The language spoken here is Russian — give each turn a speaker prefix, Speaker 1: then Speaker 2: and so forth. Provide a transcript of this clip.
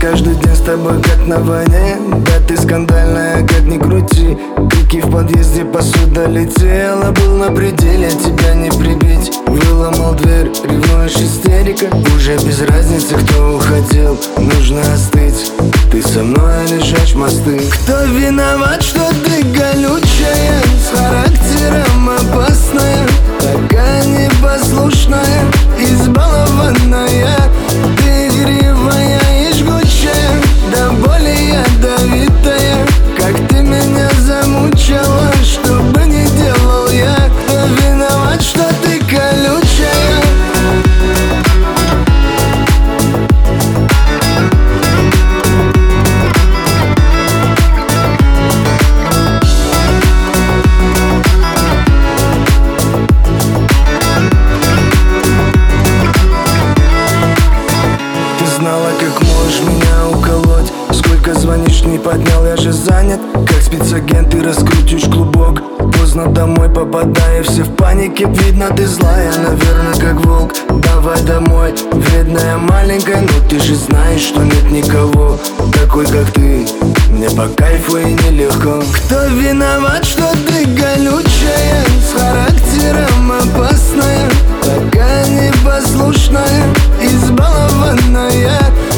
Speaker 1: каждый день с тобой как на войне. Да ты скандальная, как ни крути. Крики в подъезде, посуда летела. Был на пределе, тебя не прибить. Выломал дверь, ревнуешь, истерика. Уже без разницы, кто уходил. Нужно остыть, ты со мной лежать мосты. Кто виноват, что ты колючая, с характером опасная, такая непослушная, избалованная. Ты игривая и жгучая, до боли ядовитая. Как ты меня замучила, что бы ни делал я. Кто виноват, что ты колючая? Знала, как можешь меня уколоть. Сколько звонишь, не поднял, я же занят. Как спецагент ты раскрутишь клубок. Поздно домой попадаю, все в панике. Видно, ты злая, наверное, как волк. Давай домой, вредная маленькая. Но ты же знаешь, что нет никого такой, как ты. Мне по кайфу и нелегко. Кто виноват, что ты колючая, с характером опасная, такая непослушная, избалованная.